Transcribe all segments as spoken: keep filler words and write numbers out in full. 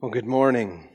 Well, good morning.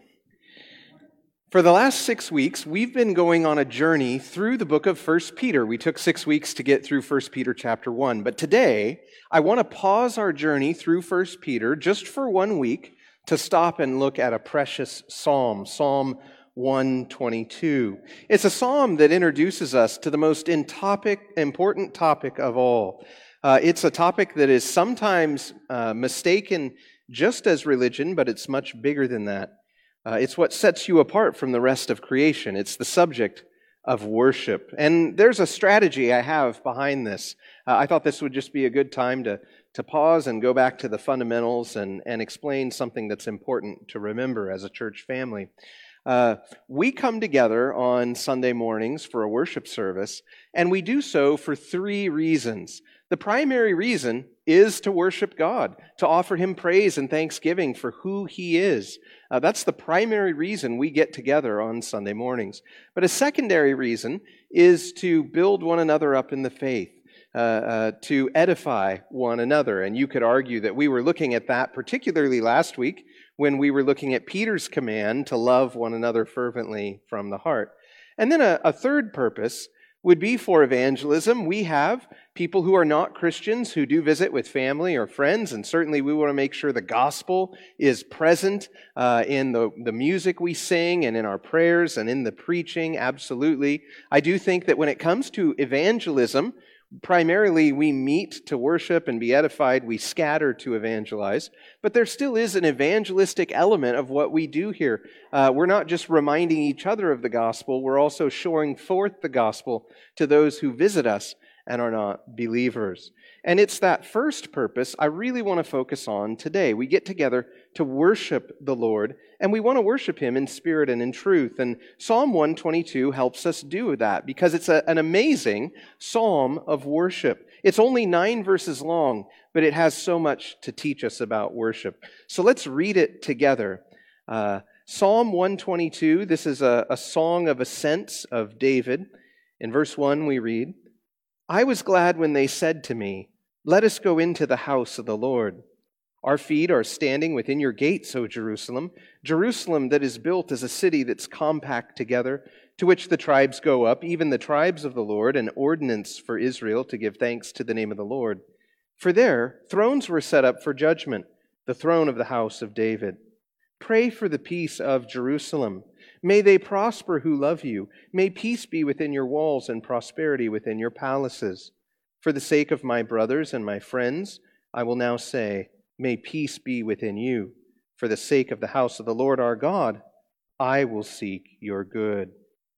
For the last six weeks, we've been going on a journey through the book of First Peter. We took six weeks to get through First Peter chapter one. But today, I want to pause our journey through First Peter just for one week to stop and look at a precious psalm, Psalm one twenty-two. It's a psalm that introduces us to the most in topic, important topic of all. Uh, it's a topic that is sometimes uh, mistaken just as religion, but it's much bigger than that. Uh, it's what sets you apart from the rest of creation. It's the subject of worship. And there's a strategy I have behind this. Uh, I thought this would just be a good time to, to pause and go back to the fundamentals and, and explain something that's important to remember as a church family. Uh, we come together on Sunday mornings for a worship service, and we do so for three reasons. The primary reason is to worship God, to offer Him praise and thanksgiving for who He is. Uh, that's the primary reason we get together on Sunday mornings. But a secondary reason is to build one another up in the faith, uh, uh, to edify one another. And you could argue that we were looking at that particularly last week when we were looking at Peter's command to love one another fervently from the heart. And then a, a third purpose would be for evangelism. We have people who are not Christians who do visit with family or friends, and certainly we want to make sure the gospel is present uh, in the, the music we sing and in our prayers and in the preaching, absolutely. I do think that when it comes to evangelism, primarily we meet to worship and be edified, we scatter to evangelize, but there still is an evangelistic element of what we do here. Uh, we're not just reminding each other of the gospel, we're also showing forth the gospel to those who visit us and are not believers. And it's that first purpose I really want to focus on today. We get together to worship the Lord, and we want to worship Him in spirit and in truth. And Psalm one twenty-two helps us do that because it's a, an amazing psalm of worship. It's only nine verses long, but it has so much to teach us about worship. So let's read it together. Uh, Psalm one twenty-two, this is a, a song of ascents of David. In verse one we read, "I was glad when they said to me, 'Let us go into the house of the Lord.' Our feet are standing within your gates, O Jerusalem, Jerusalem that is built as a city that's compact together, to which the tribes go up, even the tribes of the Lord, an ordinance for Israel to give thanks to the name of the Lord. For there thrones were set up for judgment, the throne of the house of David. Pray for the peace of Jerusalem. May they prosper who love you. May peace be within your walls and prosperity within your palaces. For the sake of my brothers and my friends, I will now say, may peace be within you. For the sake of the house of the Lord our God, I will seek your good."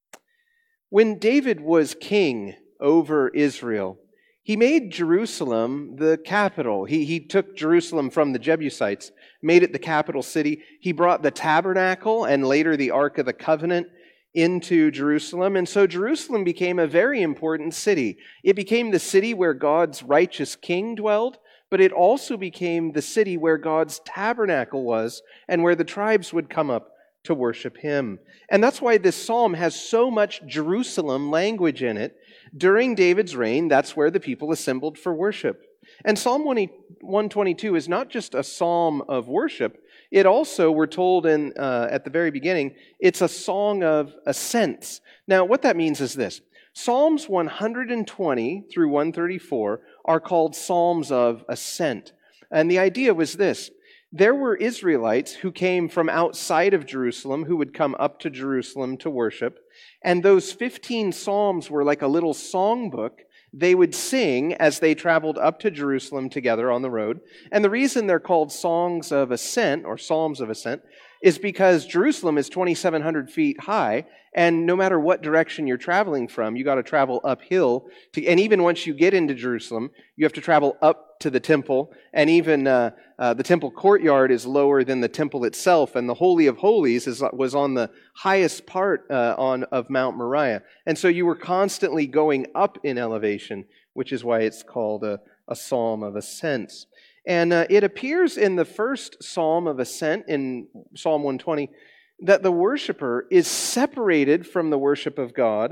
When David was king over Israel, he made Jerusalem the capital. He, he took Jerusalem from the Jebusites, made it the capital city. He brought the tabernacle and later the Ark of the Covenant into Jerusalem. And so Jerusalem became a very important city. It became the city where God's righteous king dwelled, but it also became the city where God's tabernacle was and where the tribes would come up to worship Him. And that's why this psalm has so much Jerusalem language in it. During David's reign, that's where the people assembled for worship. And Psalm one twenty-two is not just a psalm of worship. It also, we're told in uh, at the very beginning, it's a song of ascents. Now, what that means is this. Psalms one twenty through one thirty-four are called psalms of ascent. And the idea was this. There were Israelites who came from outside of Jerusalem who would come up to Jerusalem to worship. And those fifteen psalms were like a little songbook they would sing as they traveled up to Jerusalem together on the road. And the reason they're called songs of ascent or psalms of ascent is because Jerusalem is twenty-seven hundred feet high, and no matter what direction you're traveling from, you got to travel uphill. To, and even once you get into Jerusalem, you have to travel up to the temple, and even uh, uh, the temple courtyard is lower than the temple itself, and the Holy of Holies is, was on the highest part uh, on of Mount Moriah. And so you were constantly going up in elevation, which is why it's called a, a psalm of ascents. And uh, it appears in the first psalm of ascent, in Psalm one twenty, that the worshiper is separated from the worship of God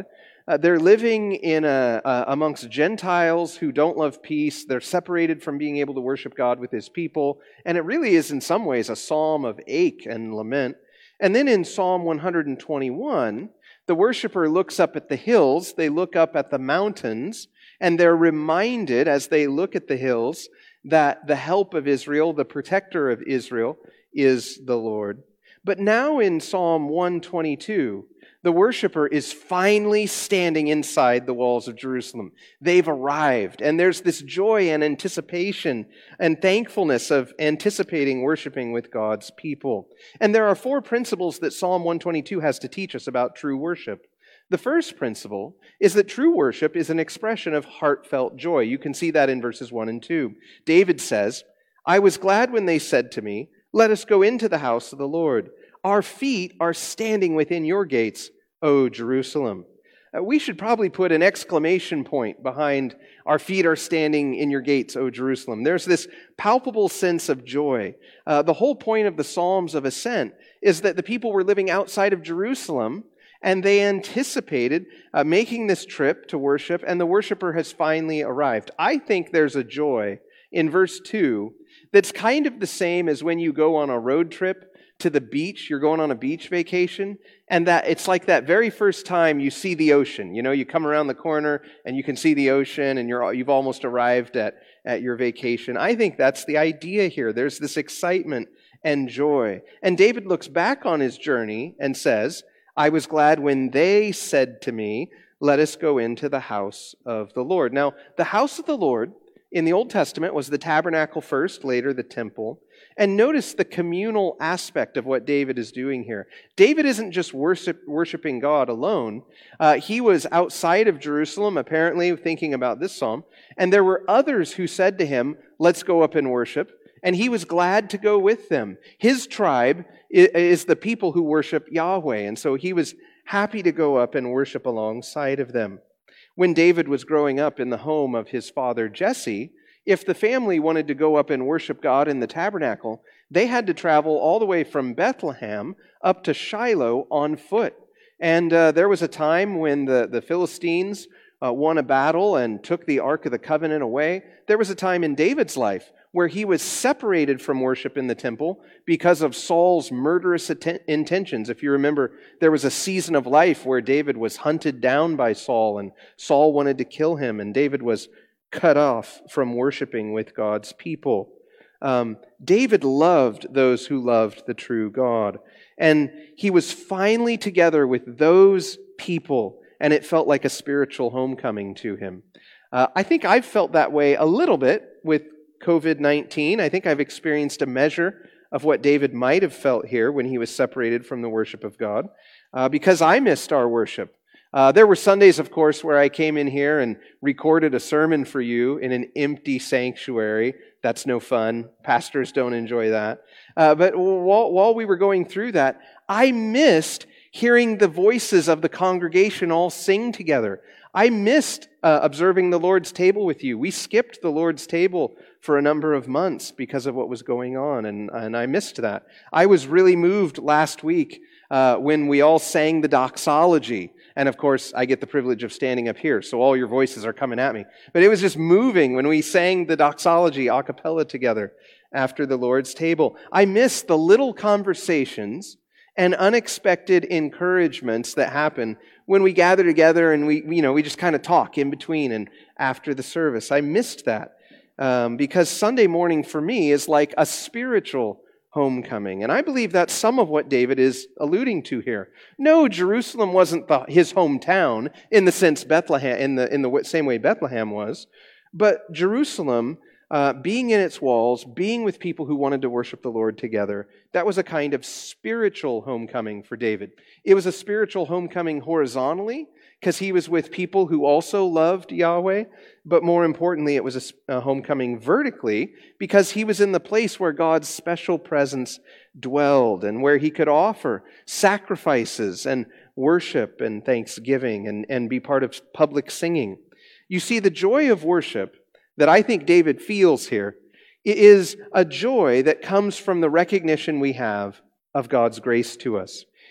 Uh, they're living in a, uh, amongst Gentiles who don't love peace. They're separated from being able to worship God with His people. And it really is in some ways a psalm of ache and lament. And then in Psalm one hundred twenty-one, the worshiper looks up at the hills, they look up at the mountains, and they're reminded as they look at the hills that the help of Israel, the protector of Israel, is the Lord. But now in Psalm one twenty-two, the worshiper is finally standing inside the walls of Jerusalem. They've arrived, and there's this joy and anticipation and thankfulness of anticipating worshiping with God's people. And there are four principles that Psalm one twenty-two has to teach us about true worship. The first principle is that true worship is an expression of heartfelt joy. You can see that in verses one and two. David says, "I was glad when they said to me, 'Let us go into the house of the Lord.' Our feet are standing within your gates, O Jerusalem." Uh, we should probably put an exclamation point behind "our feet are standing in your gates, O Jerusalem." There's this palpable sense of joy. Uh, the whole point of the Psalms of Ascent is that the people were living outside of Jerusalem, and they anticipated uh, making this trip to worship, and the worshiper has finally arrived. I think there's a joy in verse two that's kind of the same as when you go on a road trip to the beach, you're going on a beach vacation, and that it's like that very first time you see the ocean. You know, you come around the corner and you can see the ocean, and you're you've almost arrived at, at your vacation. I think that's the idea here. There's this excitement and joy. And David looks back on his journey and says, "I was glad when they said to me, 'Let us go into the house of the Lord.'" Now, the house of the Lord in the Old Testament was the tabernacle first, later the temple. And notice the communal aspect of what David is doing here. David isn't just worship, worshiping God alone. Uh, he was outside of Jerusalem, apparently, thinking about this psalm. And there were others who said to him, "Let's go up and worship." And he was glad to go with them. His tribe is the people who worship Yahweh. And so he was happy to go up and worship alongside of them. When David was growing up in the home of his father Jesse, if the family wanted to go up and worship God in the tabernacle, they had to travel all the way from Bethlehem up to Shiloh on foot. And uh, there was a time when the, the Philistines uh, won a battle and took the Ark of the Covenant away. There was a time in David's life where he was separated from worship in the temple because of Saul's murderous atten- intentions. If you remember, there was a season of life where David was hunted down by Saul, and Saul wanted to kill him, and David was cut off from worshiping with God's people. Um, David loved those who loved the true God. And he was finally together with those people, and it felt like a spiritual homecoming to him. Uh, I think I've felt that way a little bit with covid nineteen. I think I've experienced a measure of what David might have felt here when he was separated from the worship of God, uh, because I missed our worship. Uh, there were Sundays, of course, where I came in here and recorded a sermon for you in an empty sanctuary. That's no fun. Pastors don't enjoy that. Uh, but while, while we were going through that, I missed hearing the voices of the congregation all sing together. I missed uh, observing the Lord's table with you. We skipped the Lord's table for a number of months because of what was going on, and, and I missed that. I was really moved last week uh, when we all sang the doxology. And of course, I get the privilege of standing up here, so all your voices are coming at me. But it was just moving when we sang the doxology a cappella together after the Lord's table. I missed the little conversations and unexpected encouragements that happen when we gather together and we, you know, we just kind of talk in between and after the service. I missed that um, because Sunday morning for me is like a spiritual homecoming. And I believe that's some of what David is alluding to here. No, Jerusalem wasn't the, his hometown in the sense Bethlehem, in the in the same way Bethlehem was, but Jerusalem, uh, being in its walls, being with people who wanted to worship the Lord together, that was a kind of spiritual homecoming for David. It was a spiritual homecoming horizontally, because he was with people who also loved Yahweh, but more importantly, it was a, a homecoming vertically, because he was in the place where God's special presence dwelled and where he could offer sacrifices and worship and thanksgiving and, and be part of public singing. You see, the joy of worship that I think David feels here is a joy that comes from the recognition we have of God's grace to us.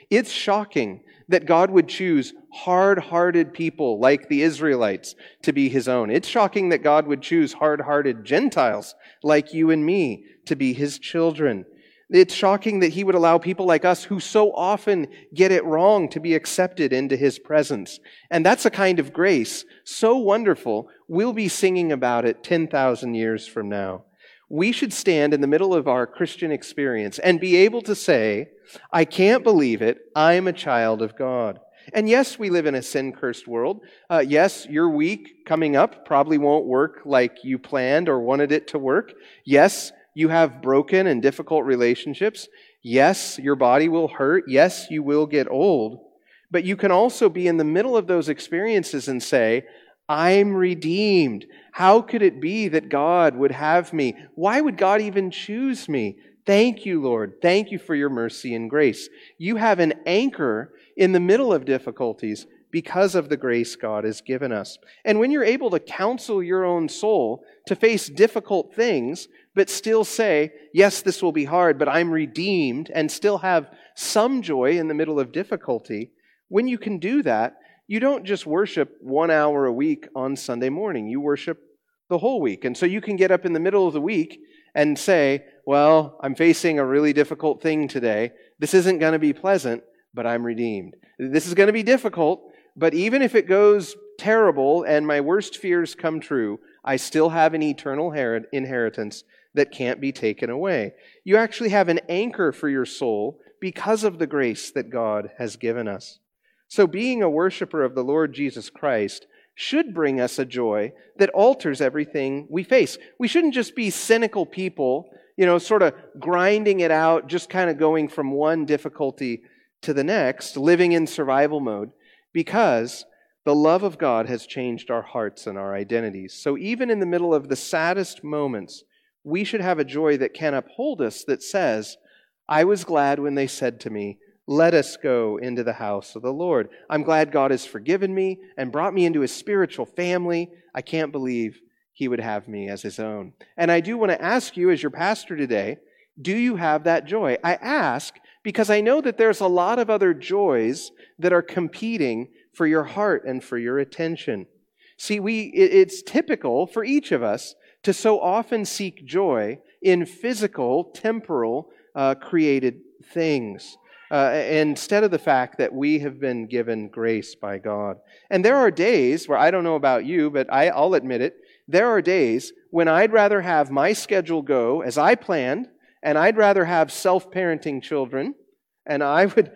It's shocking that God would choose hard-hearted people like the Israelites to be his own. It's shocking that God would choose hard-hearted Gentiles like you and me to be his children. It's shocking that he would allow people like us who so often get it wrong to be accepted into his presence. And that's a kind of grace so wonderful, we'll be singing about it ten thousand years from now. We should stand in the middle of our Christian experience and be able to say, I can't believe it, I'm a child of God. And yes, we live in a sin-cursed world. Uh, yes, your week coming up probably won't work like you planned or wanted it to work. Yes, you have broken and difficult relationships. Yes, your body will hurt. Yes, you will get old. But you can also be in the middle of those experiences and say, I'm redeemed. How could it be that God would have me? Why would God even choose me? Thank you, Lord. Thank you for your mercy and grace. You have an anchor in the middle of difficulties because of the grace God has given us. And when you're able to counsel your own soul to face difficult things, but still say, yes, this will be hard, but I'm redeemed, and still have some joy in the middle of difficulty, when you can do that, you don't just worship one hour a week on Sunday morning. You worship the whole week. And so you can get up in the middle of the week and say, well, I'm facing a really difficult thing today. This isn't going to be pleasant, but I'm redeemed. This is going to be difficult, but even if it goes terrible and my worst fears come true, I still have an eternal inheritance that can't be taken away. You actually have an anchor for your soul because of the grace that God has given us. So being a worshiper of the Lord Jesus Christ should bring us a joy that alters everything we face. We shouldn't just be cynical people, you know, sort of grinding it out, just kind of going from one difficulty to the next, living in survival mode, because the love of God has changed our hearts and our identities. So even in the middle of the saddest moments, we should have a joy that can uphold us, that says, I was glad when they said to me, let us go into the house of the Lord. I'm glad God has forgiven me and brought me into his spiritual family. I can't believe he would have me as his own. And I do want to ask you, as your pastor today, do you have that joy? I ask because I know that there's a lot of other joys that are competing for your heart and for your attention. See, we it's typical for each of us to so often seek joy in physical, temporal, uh, created things. Uh, instead of the fact that we have been given grace by God. And there are days where, I don't know about you, but I, I'll admit it, there are days when I'd rather have my schedule go as I planned, and I'd rather have self-parenting children, and I would,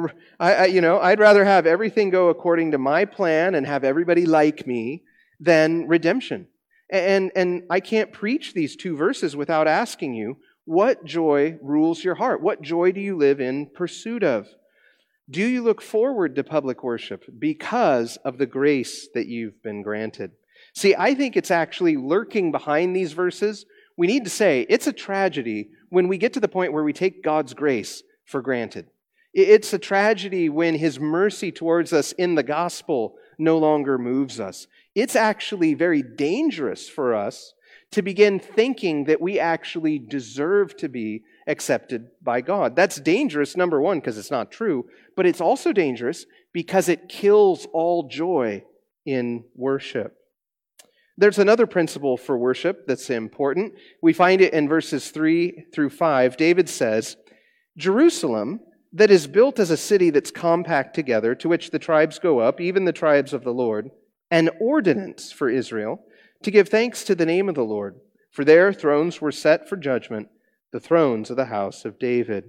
I, I, you know, I'd rather have everything go according to my plan and have everybody like me than redemption. And, and I can't preach these two verses without asking you, what joy rules your heart? What joy do you live in pursuit of? Do you look forward to public worship because of the grace that you've been granted? See, I think it's actually lurking behind these verses. We need to say it's a tragedy when we get to the point where we take God's grace for granted. It's a tragedy when his mercy towards us in the gospel no longer moves us. It's actually very dangerous for us to begin thinking that we actually deserve to be accepted by God. That's dangerous, number one, because it's not true, but it's also dangerous because it kills all joy in worship. There's another principle for worship that's important. We find it in verses three through five. David says, Jerusalem, that is built as a city that's compact together, to which the tribes go up, even the tribes of the Lord, an ordinance for Israel, to give thanks to the name of the Lord, for there thrones were set for judgment, the thrones of the house of David.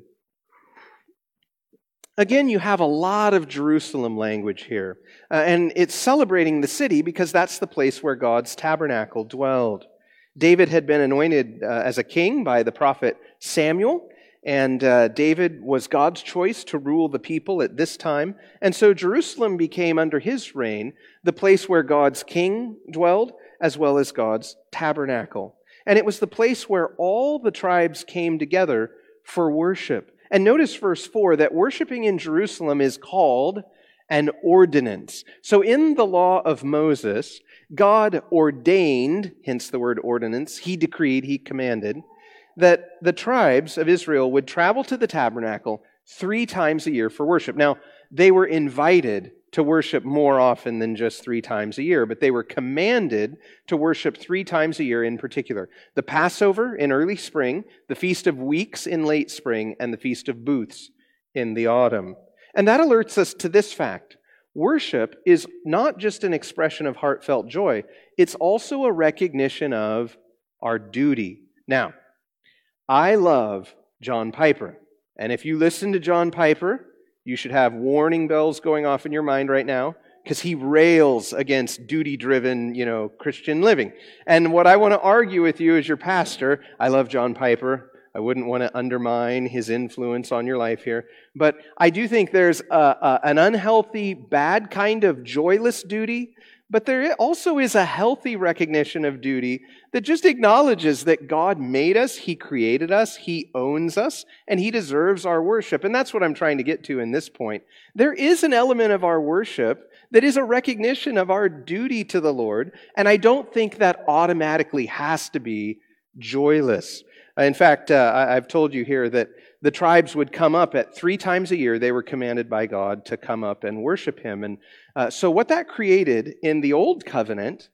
Again, you have a lot of Jerusalem language here, uh, and it's celebrating the city because that's the place where God's tabernacle dwelled. David had been anointed uh, as a king by the prophet Samuel, and uh, David was God's choice to rule the people at this time, and so Jerusalem became, under his reign, the place where God's king dwelled, as well as God's tabernacle. And it was the place where all the tribes came together for worship. And notice verse four, that worshiping in Jerusalem is called an ordinance. So in the law of Moses, God ordained, hence the word ordinance, he decreed, he commanded, that the tribes of Israel would travel to the tabernacle three times a year for worship. Now, they were invited to worship more often than just three times a year, but they were commanded to worship three times a year in particular. The Passover in early spring, the Feast of Weeks in late spring, and the Feast of Booths in the autumn. And that alerts us to this fact. Worship is not just an expression of heartfelt joy, it's also a recognition of our duty. Now, I love John Piper, and if you listen to John Piper, you should have warning bells going off in your mind right now, because he rails against duty-driven, you know, Christian living. And what I want to argue with you as your pastor, I love John Piper. I wouldn't want to undermine his influence on your life here. But I do think there's a, a, an unhealthy, bad kind of joyless duty, but there also is a healthy recognition of duty that just acknowledges that God made us, He created us, He owns us, and He deserves our worship. And that's what I'm trying to get to in this point. There is an element of our worship that is a recognition of our duty to the Lord, and I don't think that automatically has to be joyless. In fact, uh, I've told you here that the tribes would come up at three times a year. They were commanded by God to come up and worship Him. And uh, so what that created in the Old Covenant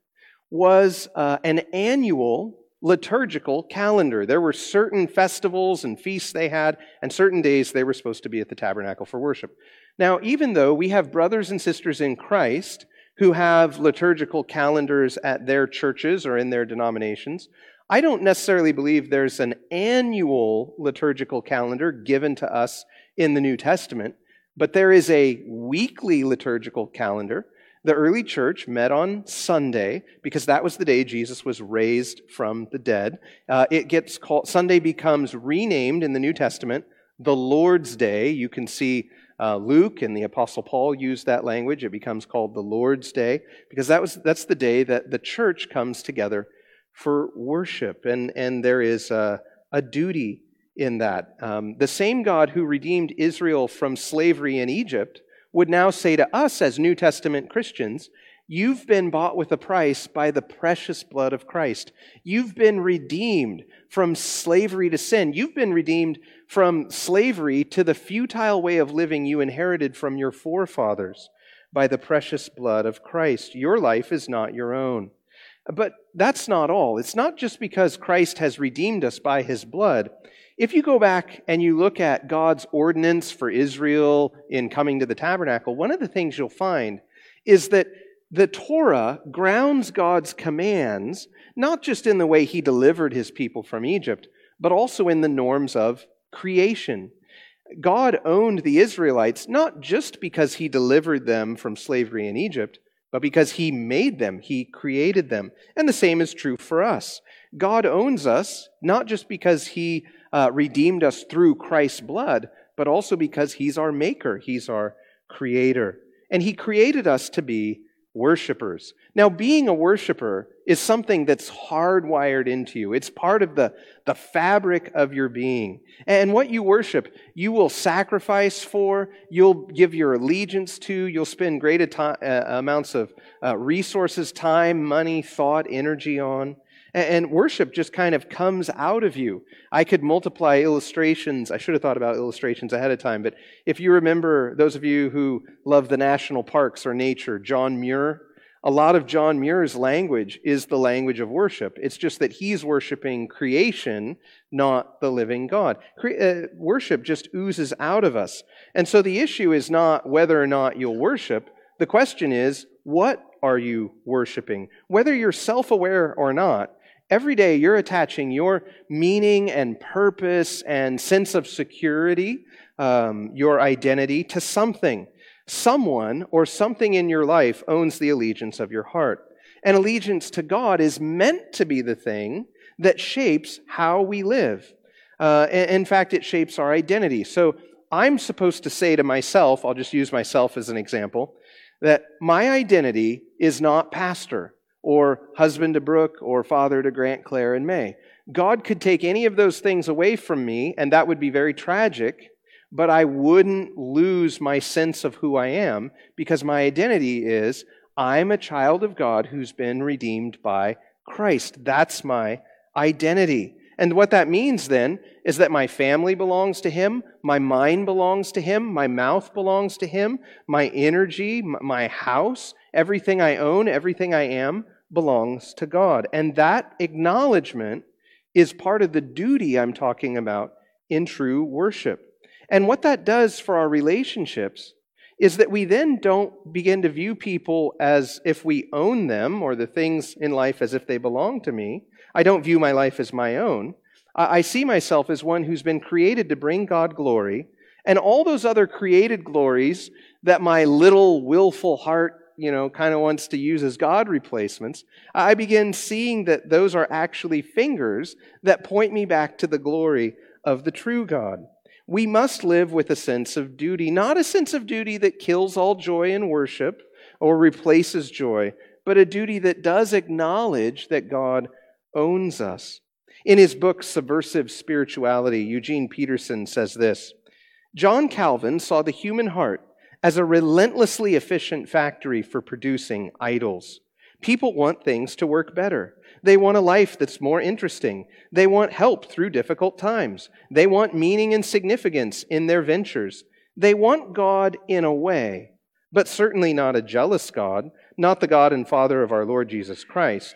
was uh, an annual liturgical calendar. There were certain festivals and feasts they had, and certain days they were supposed to be at the tabernacle for worship. Now, even though we have brothers and sisters in Christ who have liturgical calendars at their churches or in their denominations, I don't necessarily believe there's an annual liturgical calendar given to us in the New Testament, but there is a weekly liturgical calendar. The early church met on Sunday because that was the day Jesus was raised from the dead. Uh, it gets called, Sunday becomes renamed in the New Testament the Lord's Day. You can see uh, Luke and the Apostle Paul use that language. It becomes called the Lord's Day because that was that's the day that the church comes together for worship, and, and there is a, a duty in that. Um, the same God who redeemed Israel from slavery in Egypt would now say to us as New Testament Christians, you've been bought with a price by the precious blood of Christ. You've been redeemed from slavery to sin. You've been redeemed from slavery to the futile way of living you inherited from your forefathers by the precious blood of Christ. Your life is not your own. But that's not all. It's not just because Christ has redeemed us by His blood. If you go back and you look at God's ordinance for Israel in coming to the tabernacle, one of the things you'll find is that the Torah grounds God's commands not just in the way He delivered His people from Egypt, but also in the norms of creation. God owned the Israelites not just because He delivered them from slavery in Egypt, but because He made them, He created them. And the same is true for us. God owns us, not just because He uh, redeemed us through Christ's blood, but also because He's our maker, He's our creator. And He created us to be worshipers. Now, being a worshiper is something that's hardwired into you. It's part of the, the fabric of your being. And what you worship, you will sacrifice for, you'll give your allegiance to, you'll spend great ati- uh, amounts of uh, resources, time, money, thought, energy on. And worship just kind of comes out of you. I could multiply illustrations. I should have thought about illustrations ahead of time, but if you remember, those of you who love the national parks or nature, John Muir, a lot of John Muir's language is the language of worship. It's just that he's worshiping creation, not the living God. Cre- uh, worship just oozes out of us. And so the issue is not whether or not you'll worship. The question is, what are you worshiping? Whether you're self-aware or not, every day you're attaching your meaning and purpose and sense of security, um, your identity, to something. Someone or something in your life owns the allegiance of your heart. And allegiance to God is meant to be the thing that shapes how we live. Uh, in fact, it shapes our identity. So I'm supposed to say to myself, I'll just use myself as an example, that my identity is not pastor or husband to Brooke or father to Grant, Claire, and May. God could take any of those things away from me, and that would be very tragic, but I wouldn't lose my sense of who I am because my identity is I'm a child of God who's been redeemed by Christ. That's my identity. And what that means then is that my family belongs to Him, my mind belongs to Him, my mouth belongs to Him, my energy, my house, everything I own, everything I am belongs to God. And that acknowledgement is part of the duty I'm talking about in true worship. And what that does for our relationships is that we then don't begin to view people as if we own them or the things in life as if they belong to me. I don't view my life as my own. I see myself as one who's been created to bring God glory, and all those other created glories that my little willful heart, you know, kind of wants to use as God replacements, I begin seeing that those are actually fingers that point me back to the glory of the true God. We must live with a sense of duty, not a sense of duty that kills all joy in worship or replaces joy, but a duty that does acknowledge that God owns us. In his book, Subversive Spirituality, Eugene Peterson says this: John Calvin saw the human heart as a relentlessly efficient factory for producing idols. People want things to work better. They want a life that's more interesting. They want help through difficult times. They want meaning and significance in their ventures. They want God in a way, but certainly not a jealous God, not the God and Father of our Lord Jesus Christ.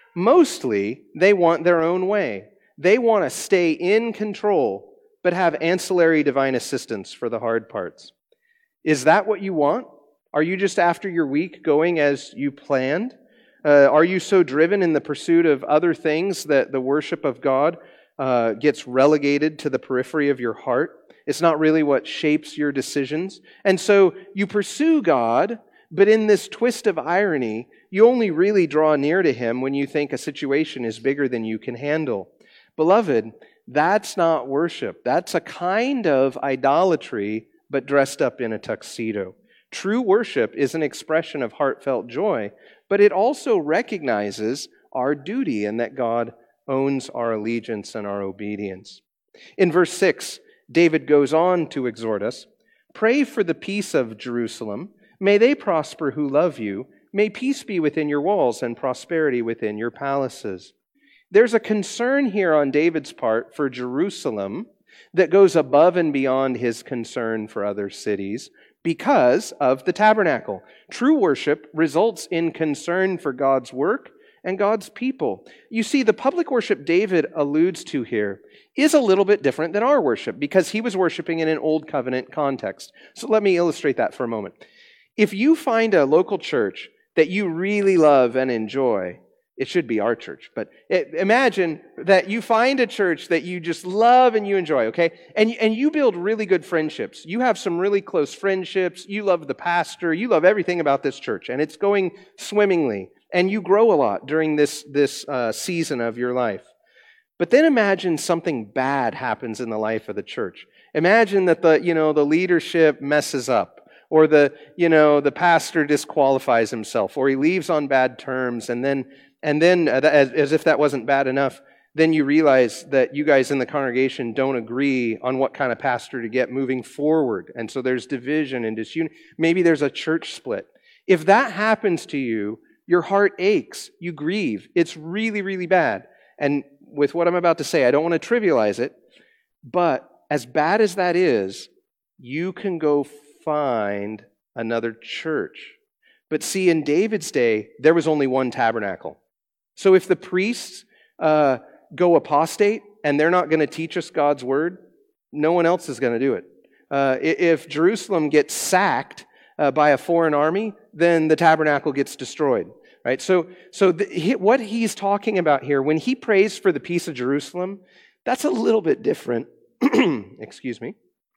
Mostly, they want their own way. They want to stay in control, but have ancillary divine assistance for the hard parts. Is that what you want? Are you just after your week going as you planned? Uh, are you so driven in the pursuit of other things that the worship of God uh, gets relegated to the periphery of your heart? It's not really what shapes your decisions. And so you pursue God, but in this twist of irony, you only really draw near to Him when you think a situation is bigger than you can handle. Beloved, that's not worship. That's a kind of idolatry, but dressed up in a tuxedo. True worship is an expression of heartfelt joy, but it also recognizes our duty and that God owns our allegiance and our obedience. In verse six, David goes on to exhort us, "Pray for the peace of Jerusalem. May they prosper who love you. May peace be within your walls and prosperity within your palaces." There's a concern here on David's part for Jerusalem that goes above and beyond his concern for other cities because of the tabernacle. True worship results in concern for God's work and God's people. You see, the public worship David alludes to here is a little bit different than our worship because he was worshiping in an old covenant context. So let me illustrate that for a moment. If you find a local church that you really love and enjoy, it should be our church, but it, imagine that you find a church that you just love and you enjoy, okay? And, and you build really good friendships. You have some really close friendships. You love the pastor. You love everything about this church, and it's going swimmingly. And you grow a lot during this, this uh, season of your life. But then imagine something bad happens in the life of the church. Imagine that the, you know, the leadership messes up. Or the, you know, the pastor disqualifies himself, or he leaves on bad terms, and then, and then, as, as if that wasn't bad enough, then you realize that you guys in the congregation don't agree on what kind of pastor to get moving forward, and so there's division and disunity. Maybe there's a church split. If that happens to you, your heart aches, you grieve. It's really, really bad. And with what I'm about to say, I don't want to trivialize it, but as bad as that is, you can go find another church. But see, in David's day, there was only one tabernacle. So if the priests uh, go apostate and they're not going to teach us God's word, no one else is going to do it. Uh, if Jerusalem gets sacked uh, by a foreign army, then the tabernacle gets destroyed. Right? So, so the, he, what he's talking about here, when he prays for the peace of Jerusalem, that's a little bit different. Excuse me.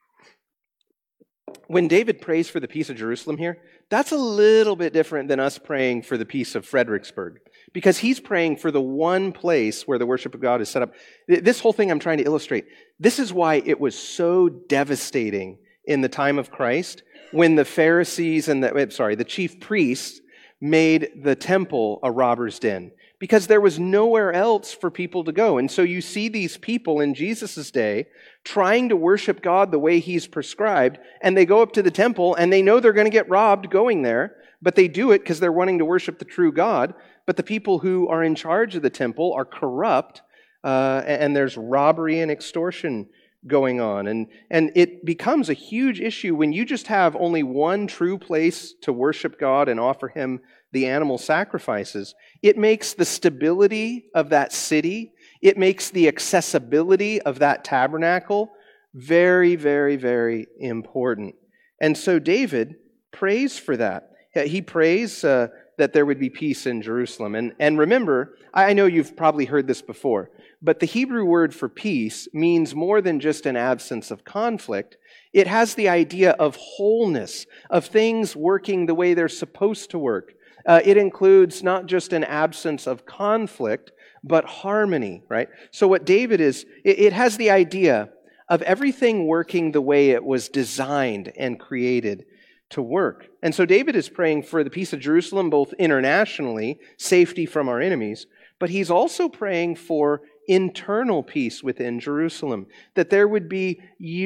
When David prays for the peace of Jerusalem here, that's a little bit different than us praying for the peace of Fredericksburg, because he's praying for the one place where the worship of God is set up. This whole thing I'm trying to illustrate, this is why it was so devastating in the time of Christ when the Pharisees and the, sorry, the chief priests made the temple a robber's den, because there was nowhere else for people to go. And so you see these people in Jesus' day trying to worship God the way He's prescribed, and they go up to the temple, and they know they're going to get robbed going there, but they do it because they're wanting to worship the true God. But the people who are in charge of the temple are corrupt, uh, and there's robbery and extortion going on. And, and it becomes a huge issue when you just have only one true place to worship God and offer Him the animal sacrifices. It makes the stability of that city, it makes the accessibility of that tabernacle very, very, very important. And so David prays for that. He prays uh, that there would be peace in Jerusalem. And, and remember, I know you've probably heard this before, but the Hebrew word for peace means more than just an absence of conflict. It has the idea of wholeness, of things working the way they're supposed to work. Uh, it includes not just an absence of conflict, but harmony, right? So what David is, it, it has the idea of everything working the way it was designed and created to work. And so David is praying for the peace of Jerusalem, both internationally, safety from our enemies, but he's also praying for internal peace within Jerusalem, that there would be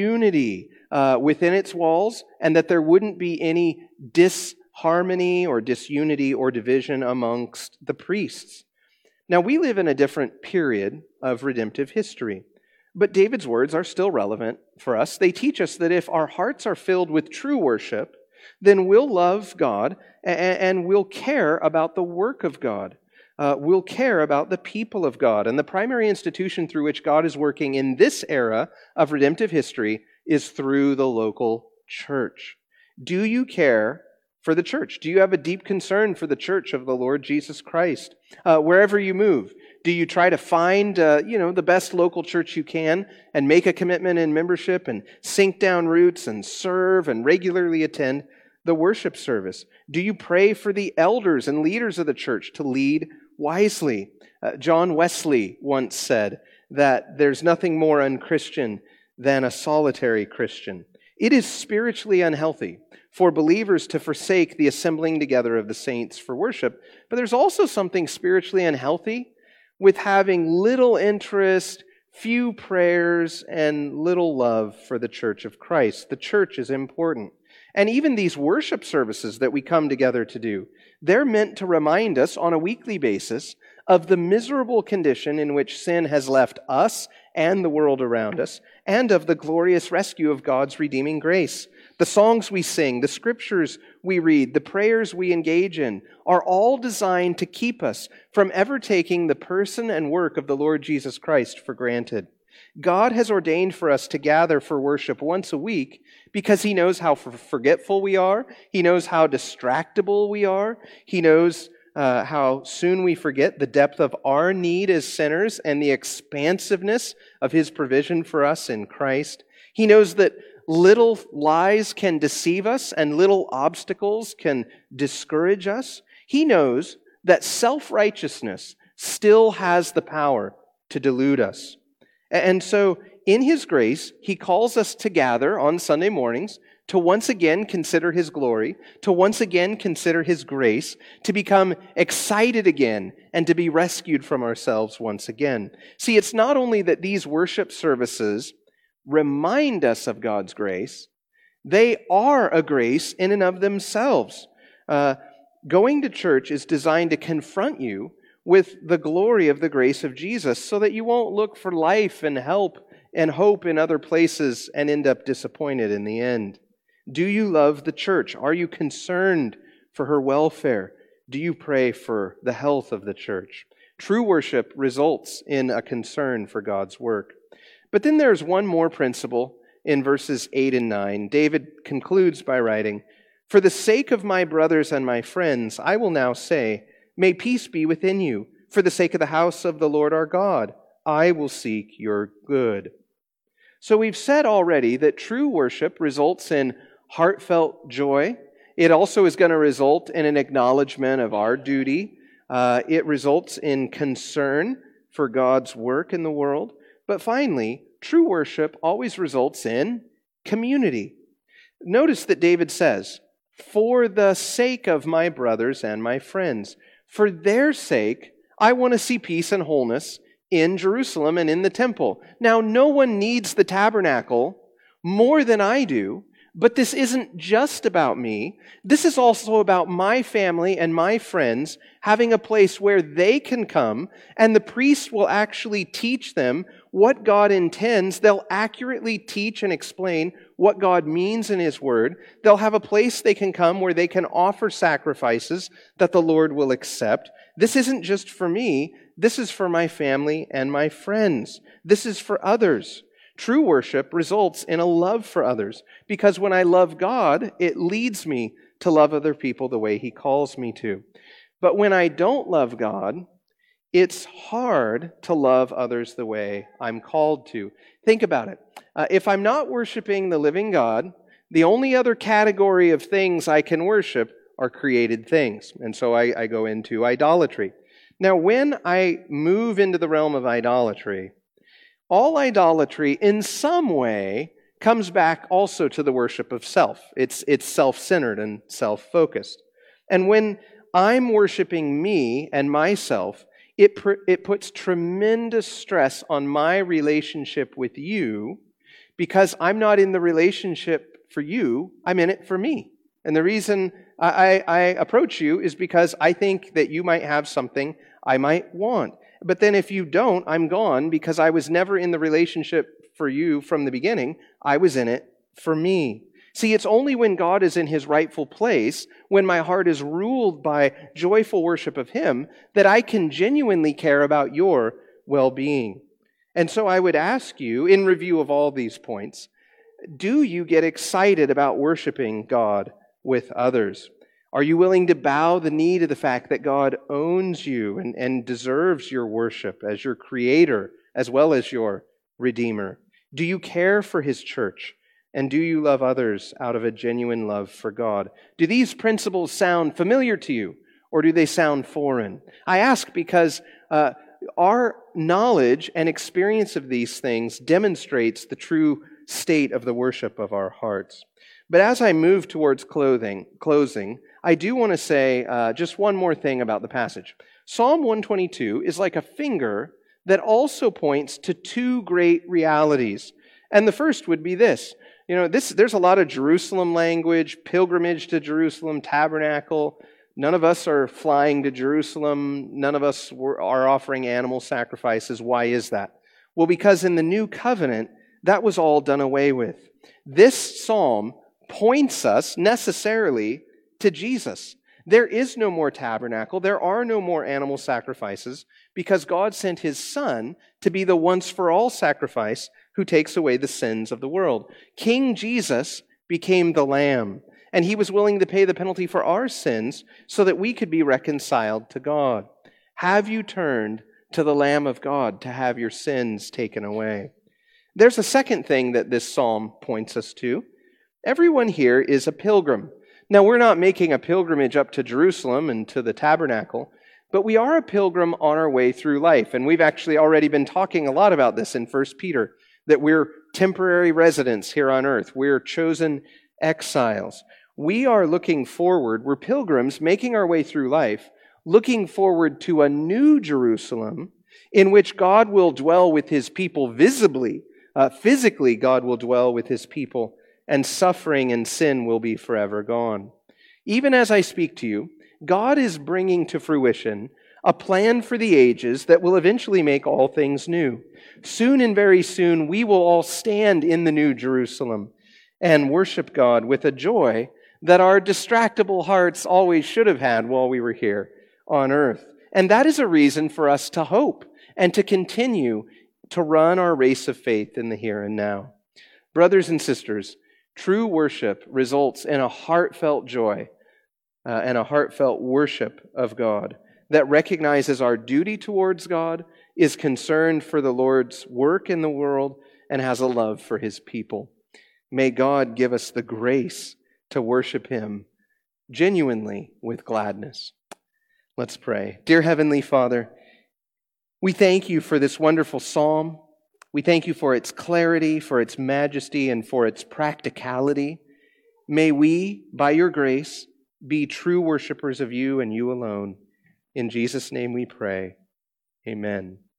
unity uh, within its walls, and that there wouldn't be any disharmony or disunity or division amongst the priests. Now, we live in a different period of redemptive history, but David's words are still relevant for us. They teach us that if our hearts are filled with true worship, then we'll love God and we'll care about the work of God. Uh, we'll care about the people of God. And the primary institution through which God is working in this era of redemptive history is through the local church. Do you care for the church? Do you have a deep concern for the church of the Lord Jesus Christ? Uh, wherever you move, do you try to find uh, you know, the best local church you can and make a commitment in membership and sink down roots and serve and regularly attend the worship service? Do you pray for the elders and leaders of the church to lead wisely? Uh, John Wesley once said that there's nothing more unchristian than a solitary Christian. It is spiritually unhealthy for believers to forsake the assembling together of the saints for worship, but there's also something spiritually unhealthy with having little interest, few prayers, and little love for the church of Christ. The church is important. And even these worship services that we come together to do, they're meant to remind us on a weekly basis of the miserable condition in which sin has left us and the world around us, and of the glorious rescue of God's redeeming grace. The songs we sing, the scriptures we read, the prayers we engage in are all designed to keep us from ever taking the person and work of the Lord Jesus Christ for granted. God has ordained for us to gather for worship once a week because He knows how forgetful we are. He knows how distractible we are. He knows uh, how soon we forget the depth of our need as sinners and the expansiveness of His provision for us in Christ. He knows that little lies can deceive us and little obstacles can discourage us. He knows that self-righteousness still has the power to delude us. And so, in His grace, He calls us to gather on Sunday mornings to once again consider His glory, to once again consider His grace, to become excited again, and to be rescued from ourselves once again. See, it's not only that these worship services remind us of God's grace, they are a grace in and of themselves. Uh, going to church is designed to confront you with the glory of the grace of Jesus so that you won't look for life and help and hope in other places and end up disappointed in the end. Do you love the church? Are you concerned for her welfare? Do you pray for the health of the church? True worship results in a concern for God's work. But then there's one more principle in verses eight and nine. David concludes by writing, "For the sake of my brothers and my friends, I will now say, may peace be within you. For the sake of the house of the Lord our God, I will seek your good." So we've said already that true worship results in heartfelt joy. It also is going to result in an acknowledgement of our duty. Uh, it results in concern for God's work in the world. But finally, true worship always results in community. Notice that David says, "For the sake of my brothers and my friends." For their sake, I want to see peace and wholeness in Jerusalem and in the temple. Now, no one needs the tabernacle more than I do, But this isn't just about me. This is also about my family and my friends having a place where they can come, and the priest will actually teach them what God intends. They'll accurately teach and explain what God means in His Word. They'll have a place they can come where they can offer sacrifices that the Lord will accept. This isn't just for me. This is for my family and my friends. This is for others. True worship results in a love for others, because when I love God, it leads me to love other people the way He calls me to. But when I don't love God, it's hard to love others the way I'm called to. Think about it. Uh, if I'm not worshiping the living God, the only other category of things I can worship are created things. And so I, I go into idolatry. Now, when I move into the realm of idolatry, all idolatry in some way comes back also to the worship of self. It's, it's self-centered and self-focused. And when I'm worshiping me and myself, it, pr- it puts tremendous stress on my relationship with you, because I'm not in the relationship for you, I'm in it for me. And the reason I, I, I approach you is because I think that you might have something I might want. But then if you don't, I'm gone, because I was never in the relationship for you from the beginning. I was in it for me. See, it's only when God is in His rightful place, when my heart is ruled by joyful worship of Him, that I can genuinely care about your well-being. And so I would ask you, in review of all these points, do you get excited about worshiping God with others? Are you willing to bow the knee to the fact that God owns you and, and deserves your worship as your Creator as well as your Redeemer? Do you care for His church? And do you love others out of a genuine love for God? Do these principles sound familiar to you, or do they sound foreign? I ask because uh, our knowledge and experience of these things demonstrates the true state of the worship of our hearts. But as I move towards clothing, closing, I do want to say uh, just one more thing about the passage. Psalm one twenty-two is like a finger that also points to two great realities. And the first would be this. You know, this there's a lot of Jerusalem language, pilgrimage to Jerusalem, tabernacle. None of us are flying to Jerusalem. None of us were, are offering animal sacrifices. Why is that? Well, because in the new covenant, that was all done away with. This psalm points us necessarily to Jesus. There is no more tabernacle. There are no more animal sacrifices, because God sent His Son to be the once-for-all sacrifice who takes away the sins of the world. King Jesus became the Lamb, and He was willing to pay the penalty for our sins so that we could be reconciled to God. Have you turned to the Lamb of God to have your sins taken away? There's a second thing that this psalm points us to. Everyone here is a pilgrim. Now, we're not making a pilgrimage up to Jerusalem and to the tabernacle, but we are a pilgrim on our way through life. And we've actually already been talking a lot about this in First Peter, that we're temporary residents here on earth. We're chosen exiles. We are looking forward, we're pilgrims making our way through life, looking forward to a new Jerusalem in which God will dwell with His people visibly. Uh, physically, God will dwell with His people, and suffering and sin will be forever gone. Even as I speak to you, God is bringing to fruition a plan for the ages that will eventually make all things new. Soon and very soon, we will all stand in the new Jerusalem and worship God with a joy that our distractible hearts always should have had while we were here on earth. And that is a reason for us to hope and to continue to run our race of faith in the here and now. Brothers and sisters, true worship results in a heartfelt joy uh, and a heartfelt worship of God that recognizes our duty towards God, is concerned for the Lord's work in the world, and has a love for His people. May God give us the grace to worship Him genuinely with gladness. Let's pray. Dear Heavenly Father, we thank You for this wonderful psalm. We thank You for its clarity, for its majesty, and for its practicality. May we, by Your grace, be true worshipers of You and You alone. In Jesus' name we pray. Amen.